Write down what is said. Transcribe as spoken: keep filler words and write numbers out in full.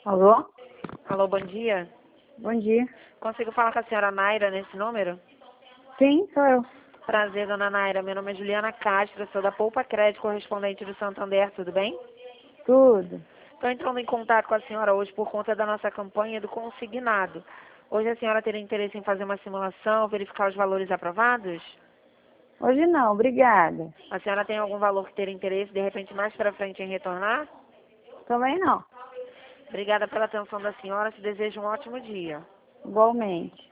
Alô? Alô, bom dia. Bom dia. Consigo falar com a senhora Naira nesse número? Sim, sou eu. Prazer, dona Naira. Meu nome é Juliana Castro, sou da Poupa Crédito, correspondente do Santander, tudo bem? Tudo. Estou entrando em contato com a senhora hoje por conta da nossa campanha do consignado. Hoje a senhora teria interesse em fazer uma simulação, verificar os valores aprovados? Hoje não, obrigada. A senhora tem algum valor que teria interesse, de repente, mais para frente em retornar? Também não. Obrigada pela atenção da senhora, te desejo um ótimo dia. Igualmente.